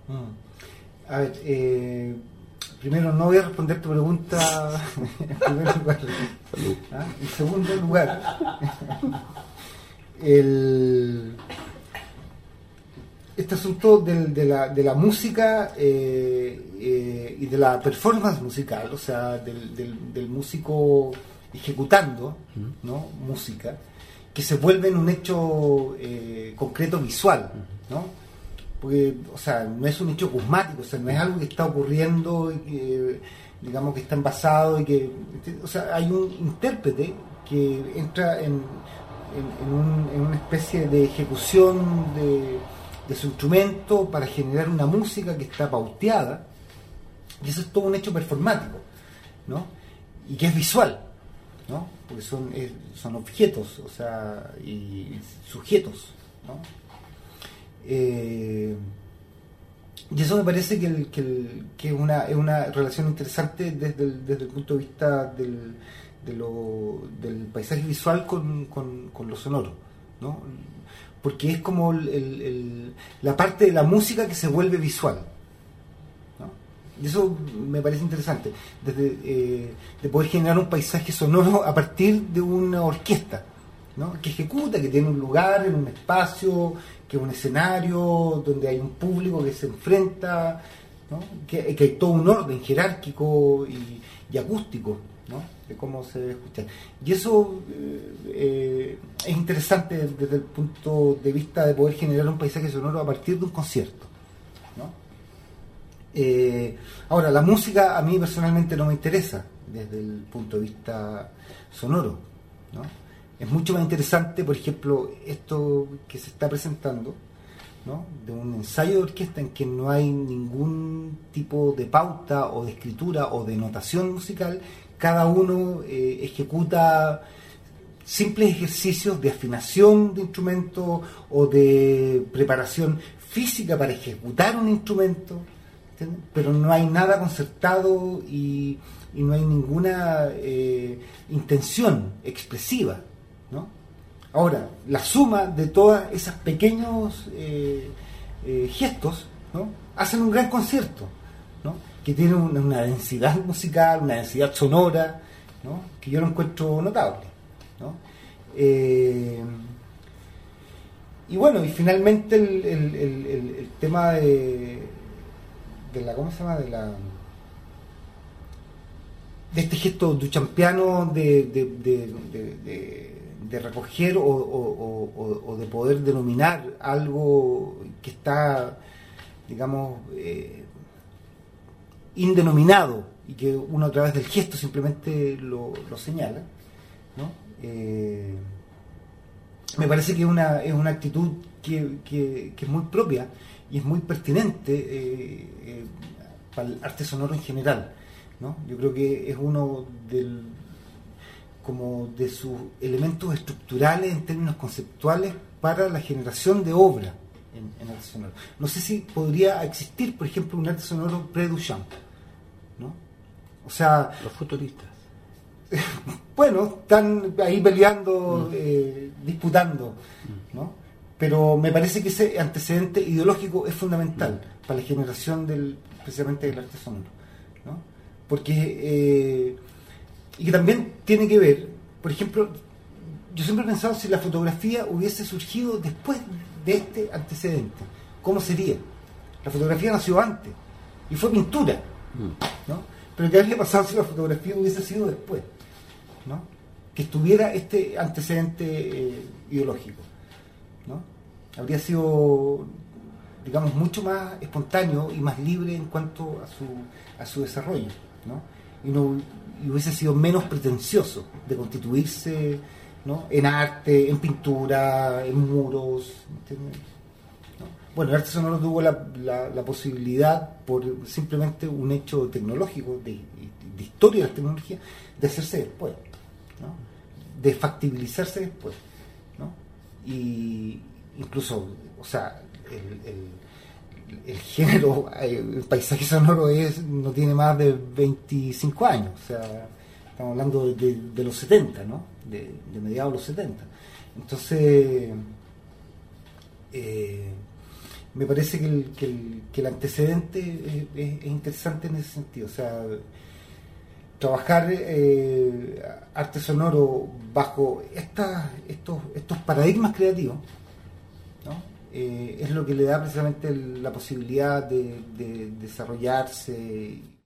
A ver, primero no voy a responder tu pregunta en primer lugar. En segundo lugar, este asunto de la música y de la performance musical, o sea, del músico ejecutando, ¿no?, música, que se vuelve en un hecho concreto visual, ¿no? Porque, o sea, no es un hecho cosmático, o sea, no es algo que está ocurriendo y que, digamos, que está envasado y que, o sea, hay un intérprete que entra en una especie de ejecución de su instrumento para generar una música que está pauteada, y eso es todo un hecho performático, ¿no? Y que es visual, ¿no? Porque son objetos, o sea, y sujetos, ¿no? Y eso me parece que es una relación interesante desde el punto de vista del paisaje visual con lo sonoro, ¿no? Porque es como la parte de la música que se vuelve visual, ¿no? Y eso me parece interesante, de poder generar un paisaje sonoro a partir de una orquesta, ¿no?, que ejecuta, que tiene un lugar, en un espacio, que es un escenario donde hay un público que se enfrenta, ¿no?, que hay todo un orden jerárquico y acústico, ¿no?, de cómo se debe escuchar. Y eso es interesante desde el punto de vista de poder generar un paisaje sonoro a partir de un concierto, ¿no? Ahora, la música a mí personalmente no me interesa desde el punto de vista sonoro, ¿no? Es mucho más interesante, por ejemplo, esto que se está presentando, ¿no?, de un ensayo de orquesta en que no hay ningún tipo de pauta o de escritura o de notación musical. Cada uno ejecuta simples ejercicios de afinación de instrumento o de preparación física para ejecutar un instrumento, ¿entiendes? Pero no hay nada concertado y no hay ninguna intención expresiva, ¿no? Ahora, la suma de todos esos pequeños gestos, ¿no?, hacen un gran concierto, ¿no?, que tiene una densidad musical, una densidad sonora, ¿no?, que yo lo encuentro notable, ¿no? Y bueno, y finalmente el tema de la, ¿cómo se llama?, de este gesto duchampiano de recoger o de poder denominar algo que está, digamos, indenominado, y que uno a través del gesto simplemente lo señala, ¿no? Me parece que es una actitud que es muy propia y es muy pertinente para el arte sonoro en general, ¿no? Yo creo que es uno como de sus elementos estructurales en términos conceptuales para la generación de obra en arte sonoro. No sé si podría existir, por ejemplo, un arte sonoro pre-Duchamp, ¿no? O sea, los futuristas. Bueno, están ahí peleando, disputando, ¿no? Pero me parece que ese antecedente ideológico es fundamental para la generación precisamente del arte sonoro, ¿no? Porque y que también tiene que ver, por ejemplo, yo siempre he pensado, si la fotografía hubiese surgido después de este antecedente, ¿cómo sería? La fotografía nació antes y fue pintura, ¿no? Pero ¿qué habría pasado si la fotografía hubiese sido después, ¿no?, que estuviera este antecedente ideológico, ¿no? Habría sido, digamos, mucho más espontáneo y más libre en cuanto a su desarrollo, ¿no? Y hubiese sido menos pretencioso de constituirse, ¿no?, en arte, en pintura, en muros, ¿entiendes?, ¿no? Bueno, el arte sonoro tuvo la posibilidad, por simplemente un hecho tecnológico, de historia de la tecnología, de hacerse después, ¿no?, de factibilizarse después, ¿no? Y incluso, o sea, el género, el paisaje sonoro no tiene más de 25 años, o sea, estamos hablando de los 70, ¿no?, de mediados de los 70. Entonces, me parece que el antecedente es interesante en ese sentido. O sea, trabajar arte sonoro bajo estos paradigmas creativos, ¿no? Es lo que le da precisamente la posibilidad de desarrollarse